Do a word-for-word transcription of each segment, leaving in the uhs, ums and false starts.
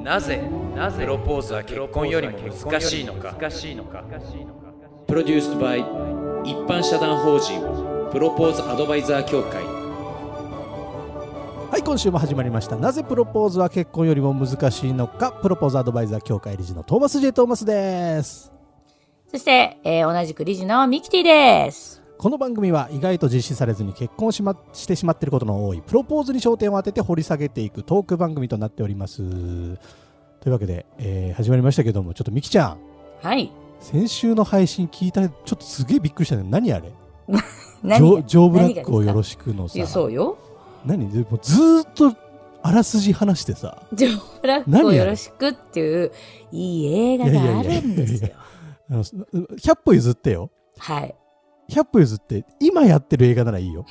なぜなぜプロポーズは結婚よりも難しいのか。プロデュースバイ一般社団法人プロポーズアドバイザー協会。 はい、今週も始まりました。なぜプロポーズは結婚よりも難しいのか。プロポーズアドバイザー協会理事のトーマス J トーマスです。 そして、えー、同じく理事のミキティです。 この番組は意外と実施されずに結婚し、ま、してしまっていることの多いプロポーズに焦点を当てて掘り下げていくトーク番組となっております。というわけで、えー、始まりましたけども、ちょっとミキちゃん、 はい、 先週の配信聞いたらちょっとすげえびっくりしたね。何あれ何ジョーブラックをよろしくのさ。 いや、そうよ。 何でもずーっとあらすじ話してさ、 ジョーブラックをよろしくっていういい映画があるんですよ。 ひゃっぽ譲ってよ。 はい。 ひゃっぽ譲って今やってる映画ならいいよ。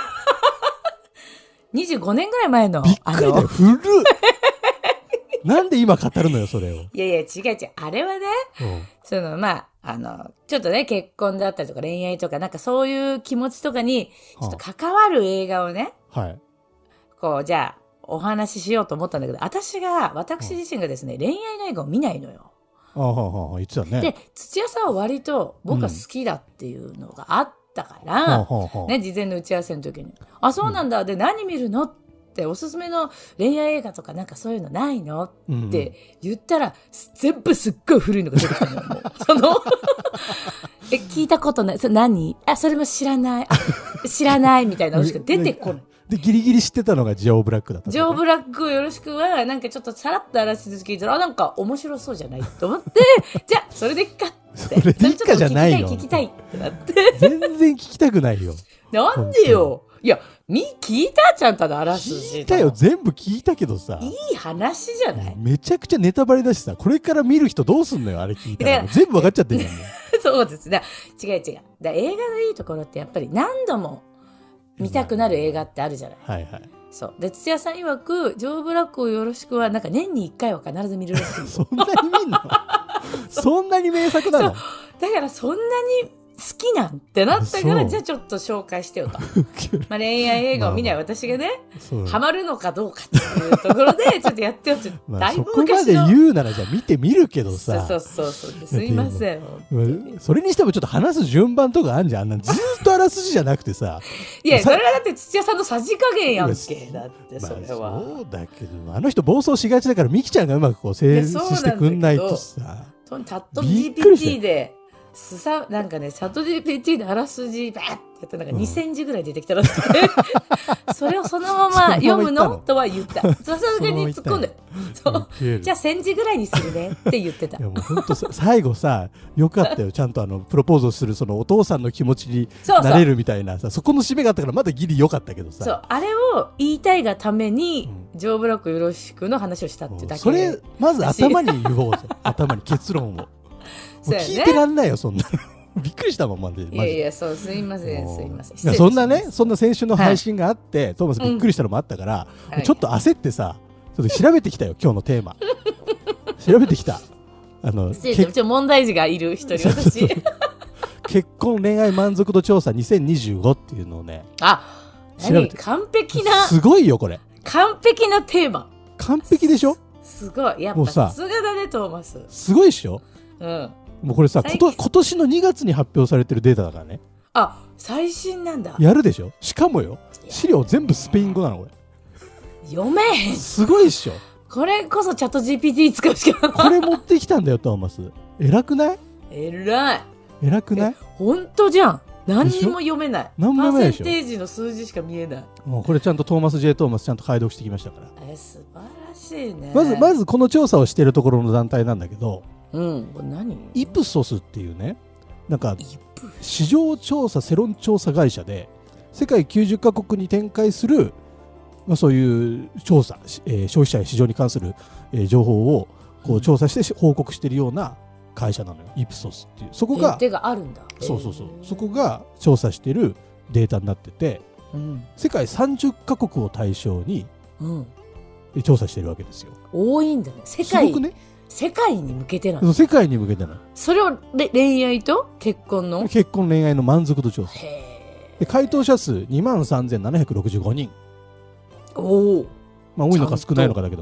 にじゅうごねんぐらい前の。 びっくりだよ。古っ。なんで今語るのよ、それを。 いやいや、違う違う。あれはね、うん、その、まあ、あの、ちょっとね、結婚だったりとか恋愛とか、なんかそういう気持ちとかに、ちょっと関わる映画をね、 はい。 こう、じゃあ、お話ししようと思ったんだけど、私が、私自身がですね、うん、恋愛の映画を見ないのよ。 ああ、はあ、言ってたね。 で、土屋さんは割と僕が好きだっていうのがあったから、うん、ね、事前の打ち合わせの時に、あ、そうなんだ、うん、で、何見るのっておすすめの恋愛映画とかなんかそういうのないのって言ったら、全部すっごい古いのが出てきたのよ。もうそのえ、聞いたことない。それ何？あ、それも知らない。あ、知らないみたいなのしか出てこない。 で、ギリギリ知ってたのがジョーブラックだった。 ジョーブラックをよろしくは、なんかちょっとさらっとあらすじ聞いたら、あ、なんか面白そうじゃないと思って、じゃあ、それでいっかって。 それでいっかじゃないの。 聞きたい、聞きたいってなって。 全然聞きたくないよ。 なんでよ。いや、み、聞いたちゃんとのあらすじ。 聞いたよ、全部聞いたけどさ。 いい話じゃない？ めちゃくちゃネタバレだしさ、これから見る人どうすんのよ、あれ聞いたら。全部分かっちゃってるよね。 そうですね。違う違う。だ映画のいいところってやっぱり何度も見たくなる映画ってあるじゃない。 はいはい。 そう。で、土屋さん曰く、ジョーブラックをよろしくは、なんか年にいっかいは必ず見るらしい。 そんなに見んのそんなに名作なの？ だからそんなに好きなんってなったから、じゃあちょっと紹介してよと。まあ恋愛映画を見ない私がね、まあ、ハマるのかどうかっていうところで、ちょっとやってよって、 まあ、だいぶ昔の。そこまで言うならじゃあ見てみるけどさ。 そうそうそうそう。すいません。 それにしてもちょっと話す順番とかあんじゃん。あんなずっとあらすじじゃなくてさ。 いや、それはだって土屋さんのさじ加減やんけ。だってそれは。 まあ、そうだけど、あの人暴走しがちだから、ミキちゃんがうまくこう成立してくんないとさ。 チャット ジーピーティー で。すさ、なんかね、チャット ジーピーティー であらすじバーってやってなんかにせんじぐらい出てきたらしくて、うん、それをそのまま読むのとは言った。さすがに突っ込んで、そうじゃあせんじぐらいにするねって言ってた。 いやもう本当最後さ、よかったよ。ちゃんとあのプロポーズをするそのお父さんの気持ちになれるみたいなさ、 そ, う そ, そこの締めがあったからまだギリ良かったけどさ。 そう、あれを言いたいがために、うん、ジョーブラックよろしくの話をしたってだけ。 それまず頭に言おうぜ。頭に結論を。もう聞いてらんないよ、そんなの。びっくりしたもん、まで。 いやいや、そう、すいません、すいません。 いや、そんなね、そんな先週の配信があって、はい、トーマスびっくりしたのもあったから、うん、ちょっと焦ってさ、ちょっと調べてきたよ、今日のテーマ。調べてきた。 あの、ちょ問題児がいる人に私。 結婚恋愛満足度調査にせんにじゅうごっていうのをね。 あ、調べて完璧な。 すごいよ、これ。 完璧なテーマ。 完璧でしょ？ すごい。やっぱさすがだね、トーマス。 すごいでしょ？ うん。 もうこれさ、こと今年のにがつに発表されてるデータだからね。 あ、最新なんだ。 やるでしょ。しかもよ、資料全部スペイン語なのこれ。 読めへん。 すごいっしょ。 これこそチャット ジーピーティー 使うしかない。 これ持ってきたんだよ、トーマス。偉くない？ 偉い。 偉くない？ 本当じゃん。何にも読めない。 何も読めないでしょ。 パーセンテージの数字しか見えない。 もうこれちゃんとトーマス J トーマスちゃんと解読してきましたから。 え、素晴らしいね。 まずまずこの調査をしているところの団体なんだけど。 うん、これ何？ イプソスっていうね、なんか市場調査世論調査会社で世界きゅうじゅっかこくに展開する、まあ、そういう調査、えー、消費者や市場に関する、えー、情報をこう調査して報告しているような会社なのよ、イプソスっていう。そこが手があるんだ。 そうそうそう、そこが調査しているデータになってて、うん、世界さんじゅっかこくを対象に、うん、調査しているわけですよ。 多いんだね。世界すごくね。 世界に向けてなの。 世界に向けてなの。 それを恋愛と結婚の結婚恋愛の満足度調査で、回答者数にまんさんぜんななひゃくろくじゅうごにん。 おお、 まあ多いのか少ないのかだけどね。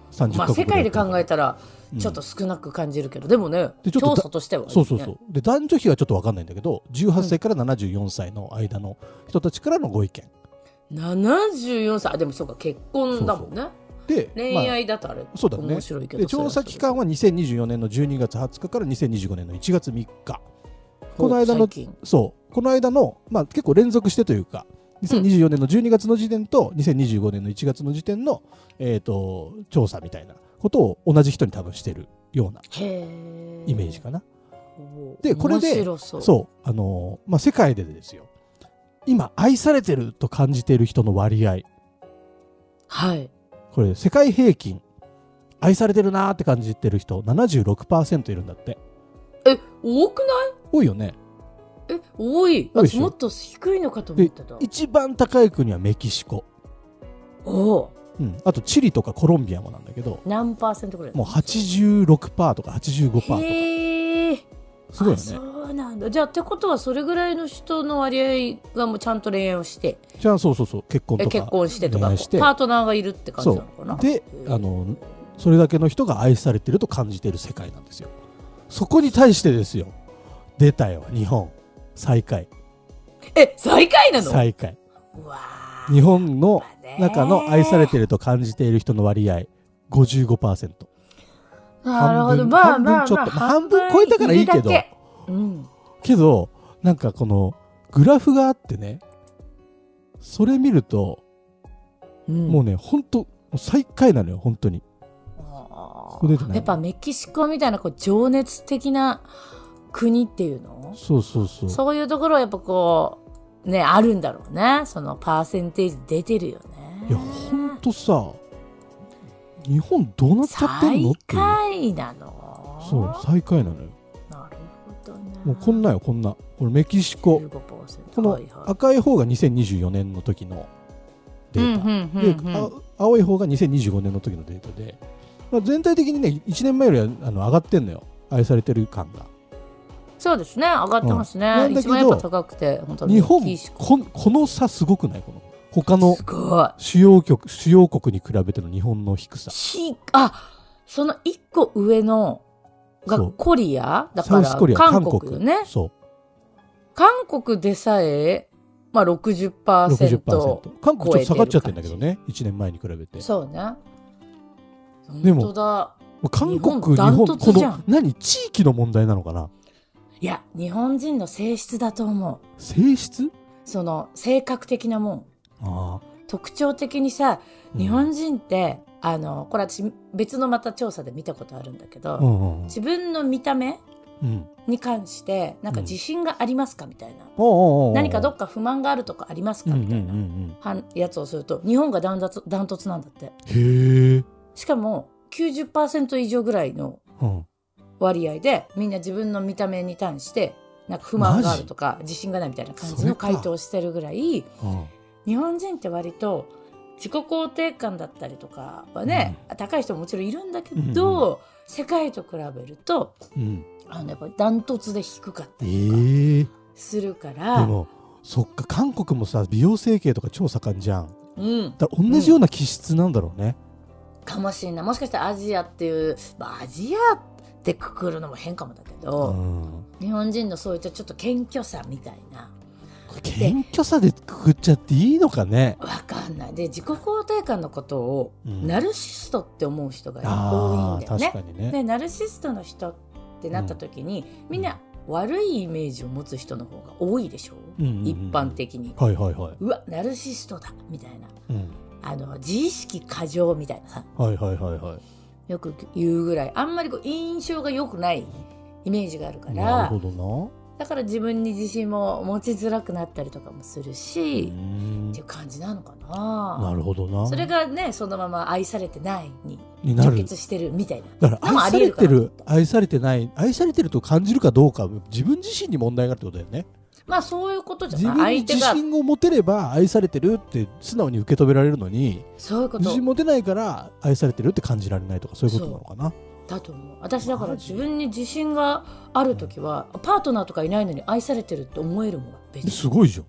さんじゅっまあ、 カ国世界で考えたらちょっと少なく感じるけど、うん、でもねでちょっと調査としては、ね、 そうそうそうで男女比はちょっと分かんないんだけどじゅうはっさいからななじゅうよんさいの間の人たちからのご意見、 ななじゅうよんさいでもそうか結婚だもんね。そうそうで恋愛だとあれ、まあ、 そうだね、 面白いけどで調査期間はにせんにじゅうよねんのじゅうにがつはつかからにせんにじゅうごねんのいちがつみっか。この間のそうこの間の、まあ、結構連続してというかにせんにじゅうよねんのじゅうにがつの時点とにせんにじゅうごねんのいちがつの時点の、えー、と調査みたいなことを同じ人に多分してるようなイメージかな。でこれでそうそうあのーまあ、世界でですよ今愛されてると感じている人の割合、 はい、 これ世界平均愛されてるなーって感じてる人 ななじゅうろくパーセント いるんだって。 え多くない？ 多いよね。 え多い。私もっと低いのかと思ってた。 一番高い国はメキシコ、 お、 うん、あとチリとかコロンビアもなんだけど何パーセントぐらい？ もう はちじゅうろくパーセント とか はちじゅうごパーセント とか。 へー、 すごいよね。 そうなんだ。じゃあってことはそれぐらいの人の割合がもうちゃんと恋愛をしてじゃあそうそうそう結婚とか結婚してとかパートナーがいるって感じなのかな。 であのそれだけの人が愛されてると感じている世界なんですよ。そこに対してですよ出たよ日本最下位。 え最下位なの？ 最下位。 うわ日本の中の愛されてると感じている人の割合 ごじゅうごパーセント。 なるほど。 まあまあまあ半分超えたからいいけど、 うん、 けどなんかこのグラフがあってねそれ見ると、うん、もうね本当最下位なのよ本当に。 やっぱメキシコみたいなこう情熱的な国っていうのそうそうそうそういうところはやっぱこうねあるんだろうね。そのパーセンテージ出てるよね。 いやほんとさ日本どうなっちゃってんのっていう。 最下位なの？ そう最下位なのよ。 なるほどね。 もうこんなよこんなこれメキシコこの赤い方がにせんにじゅうよねんの時のデータ、うんうんうんうん、で青い方がにせんにじゅうごねんの時のデータで、まあ、全体的にねいちねんまえよりはあの上がってんのよ愛されてる感が。 そうですね上がってますね、うん、一番やっぱ高くて本当に日本ここの差すごくないこの他の主要国主要国に比べての日本の低さ。 あそのいっこ上のがコリアだから韓国よね。 そう韓国でさえ、まあ、ろくじゅっパーセント韓国ちょっと下がっちゃってるんだけどねいちねんまえに比べて。 そうねでも本当だ韓国日本ダントツじゃん。この何地域の問題なのかな。 いや日本人の性質だと思う。 性質？その性格的なもん。 あ特徴的にさ日本人って、うん、あのこれ私別のまた調査で見たことあるんだけど、うんうん、自分の見た目に関してなんか自信がありますかみたいな、うん、何かどっか不満があるとかありますかみたいな、うんうんうん、やつをすると日本がダントツ、ダントツなんだって。 へー。 しかも きゅうじゅっパーセント 以上ぐらいの割合でみんな自分の見た目に対してなんか不満があるとか自信がないみたいな感じの回答をしてるぐらい、日本人って割と自己肯定感だったりとかはね、うん、高い人ももちろんいるんだけど、うんうん、世界と比べると、うん、あのやっぱダントツで低かったりとかするから、えー、 でもそっか韓国もさ美容整形とか超盛んじゃん、 うん、 だから同じような気質なんだろうね、 うん、かもしれない。もしかしたらアジアっていう、まあ、アジアってくくるのも変かもだけど、うん、日本人のそういったちょっと謙虚さみたいな謙虚さでくくっちゃっていいのかね。 わかんない。で自己肯定感のことを、うん、ナルシストって思う人が多いんだよね。 確かにね。 でナルシストの人ってなった時に、うん、みんな悪いイメージを持つ人の方が多いでしょう、うんうんうん、一般的に、 はいはいはい、 うわナルシストだみたいな、うん、あの自意識過剰みたいなさ、 はいはいはいはい、 よく言うぐらいあんまりこう印象が良くないイメージがあるから。 なるほどな。 だから自分に自信も持ちづらくなったりとかもするしっていう感じなのかな。 なるほどな。 それがねそのまま愛されてないに直結してるみたいな。だから愛されてる愛されてない愛されてると感じるかどうか自分自身に問題があるってことだよね。 まあそういうことじゃない。 自分に自信を持てれば愛されてるって素直に受け止められるのに、 そういうこと。 自信持てないから愛されてるって感じられないとかそういうことなのかな。 だと思う。私だから自分に自信があるときはパートナーとかいないのに愛されてるって思えるもん。別にすごいじゃん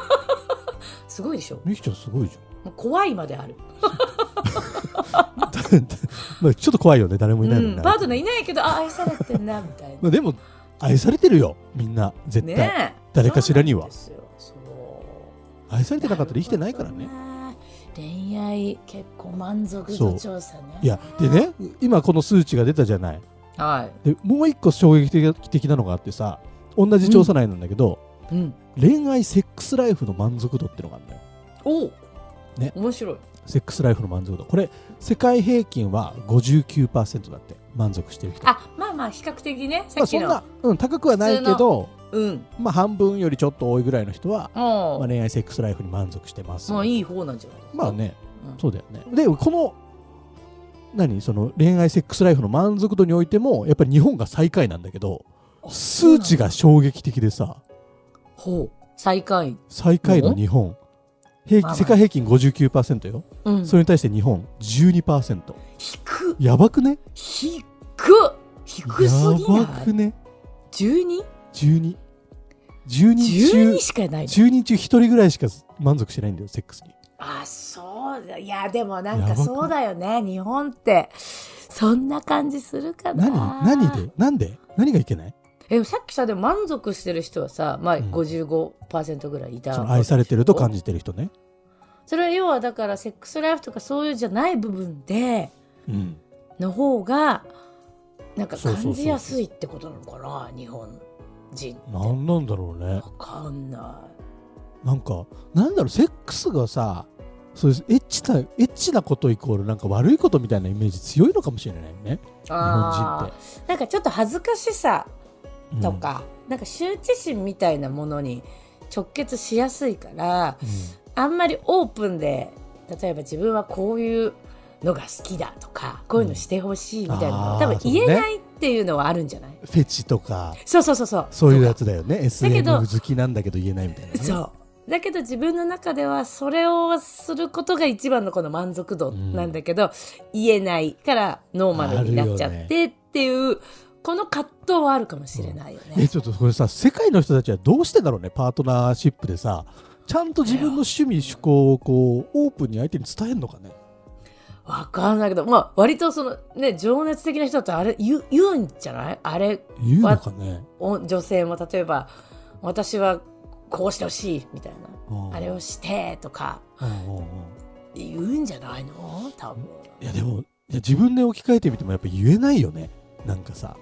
すごいでしょ。 みきちゃんすごいじゃん。 怖いまであるまあちょっと怖いよね、誰もいないのに、 うん、パートナーいないけどあ愛されてんなみたいなまあでも愛されてるよみんな絶対、 ね、 誰かしらにはそう愛されてなかったら生きてないからね。 恋愛結構満足度調査ね。 いやでね、今この数値が出たじゃない。 はい。 でもう一個衝撃的なのがあってさ、同じ調査内なんだけど、 うん、 恋愛セックスライフの満足度ってのがあるんだよ。 おお、 ね、 面白い。 セックスライフの満足度、これ世界平均は ごじゅうきゅうパーセント だって、満足してる人。 あ、まあまあ比較的ね、さっきの、 まあ、そんな、うん、高くはないけど、 うん、 まあ半分よりちょっと多いぐらいの人は、 まあ、恋愛セックスライフに満足してます。 まあいい方なんじゃないですか。 まあね、うん、そうだよね。でこの何その恋愛セックスライフの満足度においてもやっぱり日本が最下位なんだけど、数値が衝撃的でさ。 ほう、最下位。 最下位の日本。平均、世界平均 ごじゅうきゅうパーセント よ、うん、それに対して日本 じゅうにパーセント。 低っ。 やばくね。 低っ。低すぎない。 やばくね。 じゅうに?じゅうにじゅうに中じゅうにしかない。 じゅうに中ひとりぐらいしか満足してないんだよセックスに。 あ、そうだ。いやでもなんかそうだよね、日本ってそんな感じするかな。 何何でなんで何がいけない。 え、さっきさでも満足してる人はさ、まあ、ごじゅうごパーセント ぐらいいた、 うん、その愛されてると感じてる人ね。 それは要はだからセックスライフとかそういうじゃない部分で、うん、の方がなんか感じやすいってことなのかな、日本人って。何なんだろうね。 わかんない。 なんかなんだろう、セックスがさ、そういうエッチなエッチなことイコールなんか悪いことみたいなイメージ強いのかもしれないね、日本人って。 なんかちょっと恥ずかしさとか、うん、なんか羞恥心みたいなものに直結しやすいから、うん、あんまりオープンで例えば自分はこういうのが好きだとかこういうのしてほしいみたいなの、うん、多分言えないっていうのはあるんじゃない、ね、 フェチとかそうそうそうそうそういうやつだよね。 エスエム 好きなんだけど言えないみたいな、ね、 そうだけど自分の中ではそれをすることが一番のこの満足度なんだけど、うん、言えないからノーマルになっちゃってっていうこの葛藤はあるかもしれないよね、うん、 えちょっとこれさ、世界の人たちはどうしてだろうね、パートナーシップでさちゃんと自分の趣味趣向をこうオープンに相手に伝えるのかね。 わかんないけど、まあ、割とその、ね、情熱的な人ってあれ 言, 言うんじゃないあれ言うのかね。 女性も例えば私はこうしてほしいみたいな、あれをしてとか言うんじゃないの多分。 いやでもいや自分で置き換えてみてもやっぱ言えないよね、なんかさ。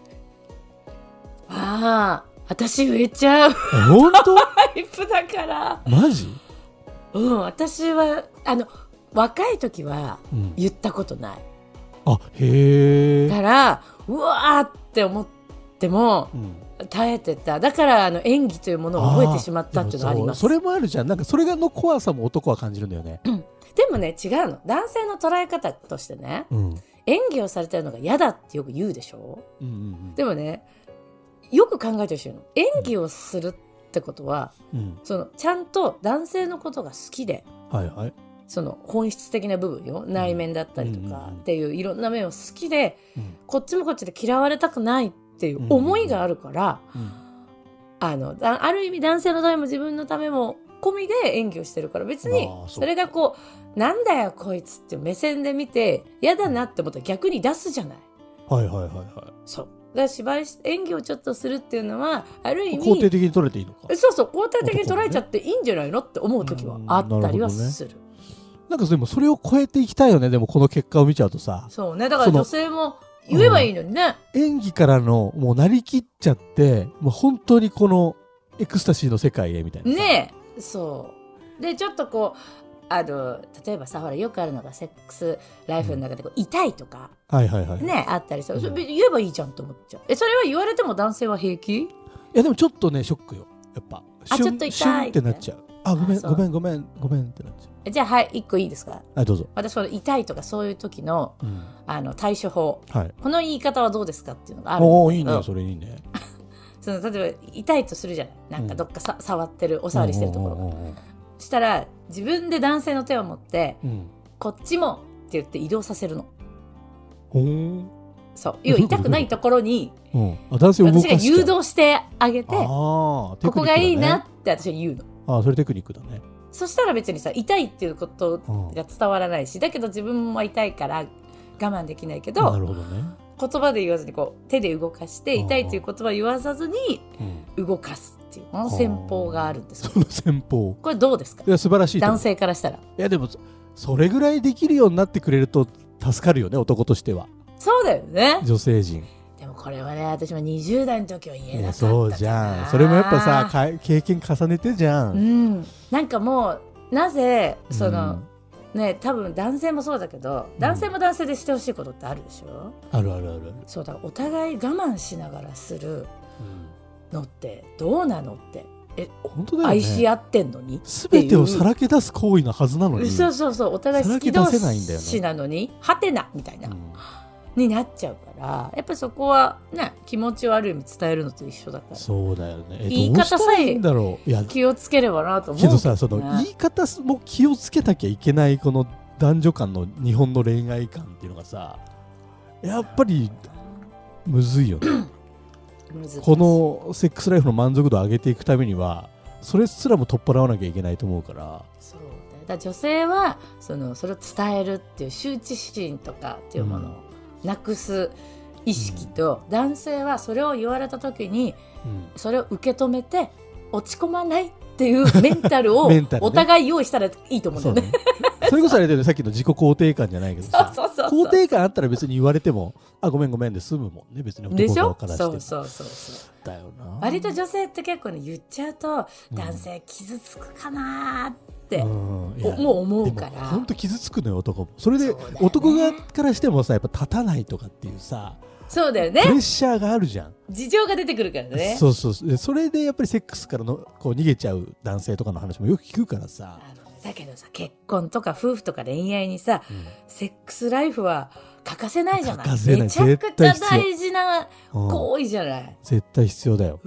ああ私言えちゃう。 本当タイプだからマジ。 うん私はあの若い時は言ったことない、 うん、あへえ。 だからうわーって思っても、うん、耐えてた。だからあの演技というものを覚えてしまったっていうのがあります。 そ, それもあるじゃん。なんかそれがの怖さも男は感じるんだよね、 うん、でもね違うの。男性の捉え方としてね、うん、演技をされてるのが嫌だってよく言うでしょ、うんうんうん、でもねよく考えてほしいの。演技をするってことは、うん、そのちゃんと男性のことが好きで、はいはい、その本質的な部分よ、内面だったりとかっていういろんな面を好きで、うん、こっちもこっちで嫌われたくないっていう思いがあるから、うんうん、あのある意味男性のためも自分のためも込みで演技をしてるから、別にそれがこうなんだよこいつって目線で見て嫌だなって思ったら逆に出すじゃない。 はいはいはいはい。 そうだから芝居演技をちょっとするっていうのはある意味肯定的に取れていいのか。 そうそう肯定的に捉えちゃっていいんじゃないのって思う時はあったりはする。 なるほどね。なんかでもそれを超えていきたいよね。でもこの結果を見ちゃうとさ。 そうね。だから女性も言えばいいのにね、 うん、演技からのもうなりきっちゃってもう本当にこのエクスタシーの世界へみたいなね。えそうでちょっとこうあの例えばさほらよくあるのがセックスライフの中でこう、うん、痛いとか、はいはいはいね、あったりさ、うん、それ言えばいいじゃんと思っちゃう。えそれは言われても男性は平気？いやでもちょっとねショックよやっぱ。 あちょっと痛いってなっちゃう。あごめんごめんごめんごめんってなっちゃう。 じゃあはい一個いいですか。 はいどうぞ。 私この痛いとかそういう時の、うん、あの対処法、はい、この言い方はどうですかっていうのがあるんだけど。 おーいいねそれいいね。 その例えば痛いとするじゃない。なんかどっかさ、うん、触ってるお触りしてるところが。したら自分で男性の手を持って、うん、こっちもって言って移動させるの。ほそう要は痛くないところに、うん、あ男性を動かし私が誘導してあげて、あ、ここがいいなって私は言うの。 あそれテクニックだね。 そしたら別にさ痛いっていうことが伝わらないし、だけど自分も痛いから我慢できないけど、 なるほどね。 言葉で言わずにこう手で動かして痛いっていう言葉を言わさずに動かすっていうこの戦法があるんですよ。 その戦法、 これどうですか？ いや素晴らしいと思う。 男性からしたら。いやでもそれぐらいできるようになってくれると助かるよね、男としては。 そうだよね。 女性陣。 でもこれはね、私もにじゅう代の時は言えなかったかな。 そうじゃん。それもやっぱさか経験重ねてじゃん、 うん、なんかもうなぜその、うん、ね、多分男性もそうだけど、男性も男性でしてほしいことってあるでしょ、うん、 あるあるある。 そうだ、お互い我慢しながらするのってどうなのって、え、 本当だよね、 愛し合ってんのに全てをさらけ出す行為のはずなのに、 そうそうそう、お互い好き同士なのにはてなみたいな、うん、になっちゃうから、やっぱりそこはね、気持ちをある意味伝えるのと一緒だから。そうだよね。え言い方さえ気をつければなと思うけど、ね、けどさ、その言い方も気をつけなきゃいけないこの男女間の日本の恋愛観っていうのがさ、やっぱりむずいよねこのセックスライフの満足度を上げていくためにはそれすらも取っ払わなきゃいけないと思うから。そうだよ。だから女性はそのそれを伝えるっていう羞恥心とかっていうものをなくす意識と、うん、男性はそれを言われた時に、うん、それを受け止めて落ち込まないっていうメンタルをお互い用意したらいいと思うんだよね。 それこそあれだよね、さっきの自己肯定感じゃないけどさ、そうそうそうそう、肯定感あったら別に言われてもあごめんごめんで済むもんね、別に男側からしても。でしょ。そうそうそうそうだよな。割と女性って結構ね、言っちゃうと男性傷つくかなって、うん、もう思うから。本当傷つくのよ男も。それで男側からしてもさ、やっぱ立たないとかっていうさ、そうだよね、プレッシャーがあるじゃん。事情が出てくるからね。そうそうそう。それでやっぱりセックスからのこう逃げちゃう男性とかの話もよく聞くからさ。だけどさ、結婚とか夫婦とか恋愛にさ、うん、セックスライフは欠かせないじゃない。欠かせない。めちゃくちゃ大事な行為じゃない、うん、絶対必要だよ。うん、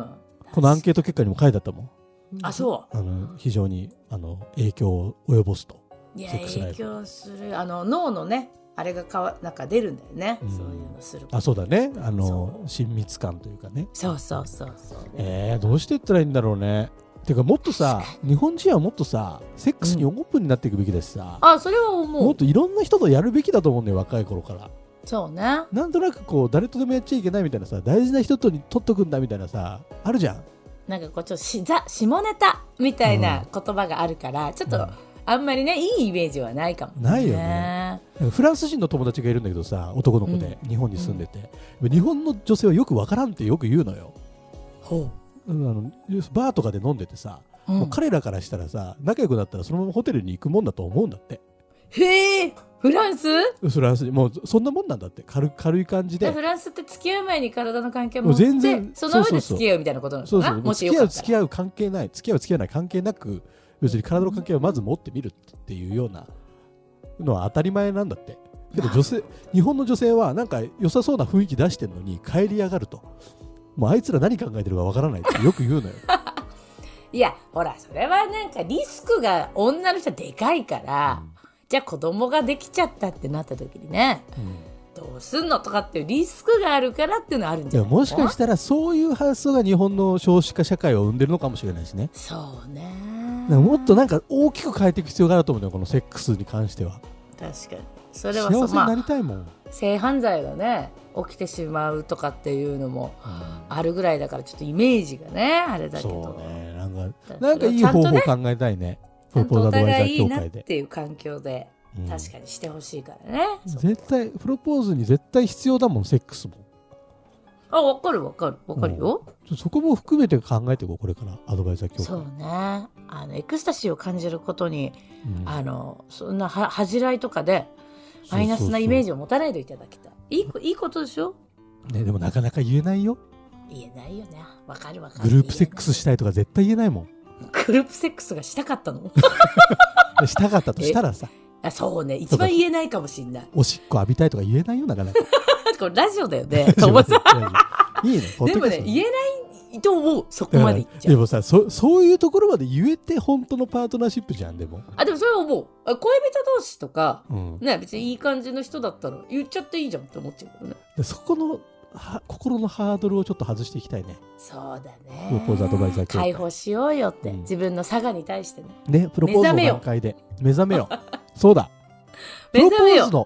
このアンケート結果にも書いてあったもん。あ、そう。あの非常にあの影響を及ぼすと。いや、影響する。あの脳のね、あれがかわなんか出るんだよね、うん、そういうのする。あ、そうだね、あの親密感というかね。そうそうそうそう。えー、どうしていったらいいんだろうね。てかもっとさ、日本人はもっとさセックスにオープンになっていくべきだしさ、うん、あ、それは思う。もっといろんな人とやるべきだと思うんだよ、若い頃から。そうね。なんとなくこう誰とでもやっちゃいけないみたいなさ、大事な人とに取っとくんだみたいなさ、あるじゃん。なんかこうちょっとしざ下ネタみたいな言葉があるから、うん、ちょっと、うん、あんまりね、いいイメージはないかもね。ないよね。フランス人の友達がいるんだけどさ、男の子で、うん、日本に住んでて、うん、日本の女性はよくわからんってよく言うのよ。ほう。あのバーとかで飲んでてさ、うん、もう彼らからしたらさ、仲良くなったらそのままホテルに行くもんだと思うんだって。へえ、フランス？フランスもうそんなもんなんだって。 軽, 軽い感じで。フランスって付き合う前に体の関係を持って、全然その上で付き合うみたいなことなのかな。そうそうそう、もしよかったら付き合う付き合う関係ない、付き合う付き合わない関係なく、別に体の関係をまず持ってみるっていうようなのは当たり前なんだって。けど女性、日本の女性はなんか良さそうな雰囲気出してるのに帰り上がると、もうあいつら何考えてるかわからないってよく言うのよ。いや、ほら、それはなんかリスクが女の人はでかいから、うん、じゃあ子供ができちゃったってなった時にね、うん、どうすんのとかっていうリスクがあるからっていうのはあるんじゃないの？もしかしたらそういう発想が日本の少子化社会を生んでるのかもしれないしね。そうね。もっとなんか大きく変えていく必要があると思うのよ、このセックスに関しては。確かにそれは幸せになりたいもん、まあ、性犯罪がね起きてしまうとかっていうのもあるぐらいだから、ちょっとイメージがねあれだけど、そうね、なんかなんかいい方法考えたいね。プロポーズアドバイザー協会でいいなっていう環境で、うん、確かにしてほしいからね。絶対プロポーズに絶対必要だもん、セックスも。あ、分かる分かる分かるよ、うん、そこも含めて考えていこう、これからアドバイザー協会。そうね、あのエクスタシーを感じることに、うん、あのそんなは恥じらいとかでマイナスなイメージを持たないでいただきたい。いい、いいことでしょ、ね。でもなかなか言えないよ。言えないよね。分かる分かる。グループセックスしたいとか絶対言えないもん。グループセックスがしたかったの？したかったとしたらさ、あ、そうね、一番言えないかもしんない。おしっこ浴びたいとか言えないよ、なかなか。これラジオだよね。いいね。でもね、言えないと思う、そこまで言っちゃう。でもさ、そ、そういうところまで言えて本当のパートナーシップじゃん。でもあ、でもそれは思う。恋人同士とか、うん、ね、別にいい感じの人だったら言っちゃっていいじゃんって思っちゃうけどね。そこのは心のハードルをちょっと外していきたいね。そうだね。プロポーズアドバイザー協会解放しようよって、うん、自分の差がに対してね。ね、プロポーズの段階で目覚めよう。そうだ。プロポーズの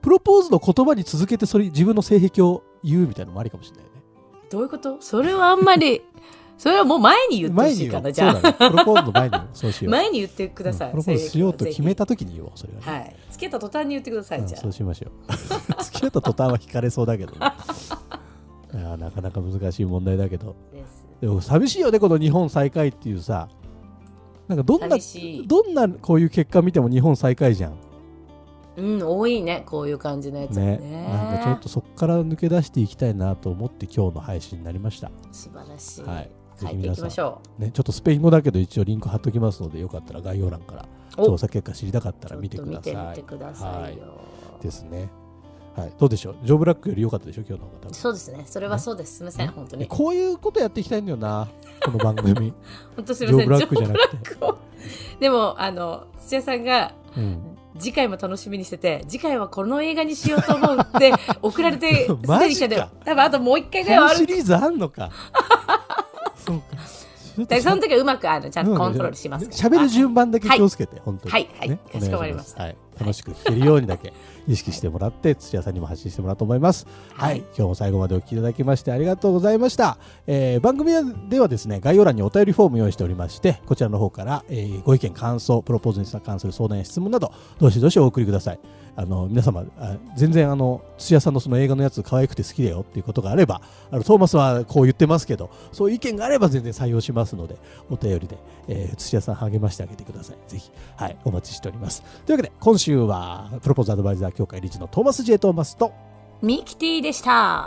プロポーズの言葉に続けてそれ自分の性癖を言うみたいなのもありかもしれないね。 どういうこと？それはあんまりそれはもう前に言ってほしいかな。じゃあそうだね、プロポーズの前にそうしよう。 前に言ってください、うん、 プロポーズしようと決めた時に言おう。それは、ね、 はい、付き合った途端に言ってください、うん、じゃあそうしましょう付き合った途端は惹かれそうだけど、ね、いやなかなか難しい問題だけど、でも寂しいよねこの日本最下位っていうさ。なんかどんなどんなこういう結果見ても日本最下位じゃん。 うん、多いねこういう感じのやつね。 ね、なんかちょっとそこから抜け出していきたいなと思って今日の配信になりました。 素晴らしい、 はい、 書いていきましょう、ね、ちょっとスペイン語だけど一応リンク貼っときますのでよかったら概要欄から調査結果知りたかったら見てください。 ちょっと見てみてくださいよ、 はい、ですね。はい、どうでしょう、ジョーブラックより良かったでしょ今日の方。 そうですね、それはそうです、ね、すみません、本当にこういうことやっていきたいんだよなこの番組本当すみません、 ジョーブラックじゃなくてでもあの土屋さんが、 うん、 次回も楽しみにしてて、次回はこの映画にしようと思うって送られてすでに来たで、多分あともう一回ぐらいはある。 シリーズあんのかそうか、 だその時はうまくあのちゃんとコントロールしますから。 喋る順番だけ気をつけて、はい、本当に、 はいはい、 ね、 かしこまりました。 はい、楽しく聞けるようにだけ意識してもらって土屋さんにも発信してもらうと思います。はい、はい、今日も最後までお聞きいただきましてありがとうございました。えー、番組ではですね概要欄にお便りフォーム用意しておりまして、こちらの方から、えー、ご意見感想プロポーズに関する相談や質問などどしどしお送りください。あの皆様あ全然あの土屋さんのその映画のやつ可愛くて好きだよっていうことがあれば、あのトーマスはこう言ってますけどそういう意見があれば全然採用しますのでお便りで、えー、土屋さん励ましてあげてください。ぜひ、はい、お待ちしております。というわけで今週はプロポーズアドバイザー協会理事のトーマス J トーマスとミキティでした。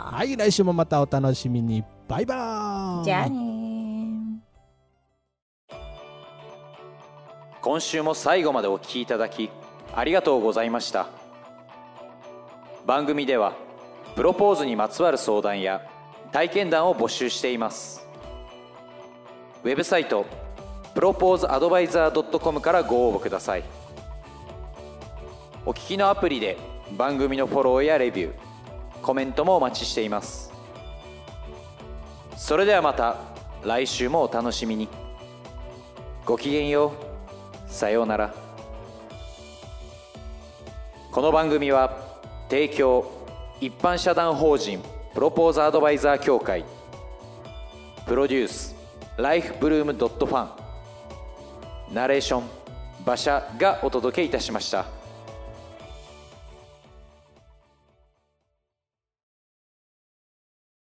はい、来週もまたお楽しみに。バイバーイ。 じゃあね。 今週も最後までお聞きいただきありがとうございました。番組ではプロポーズにまつわる相談や体験談を募集しています。ウェブサイトプロポーズアドバイザー ドットコム からご応募ください。お聞きのアプリで番組のフォローやレビュー、コメントもお待ちしています。それではまた来週もお楽しみに。ごきげんよう。さようなら。この番組は提供一般社団法人プロポーズアドバイザー協会、プロデュースライフブルームドットファン、ナレーション馬車がお届けいたしました。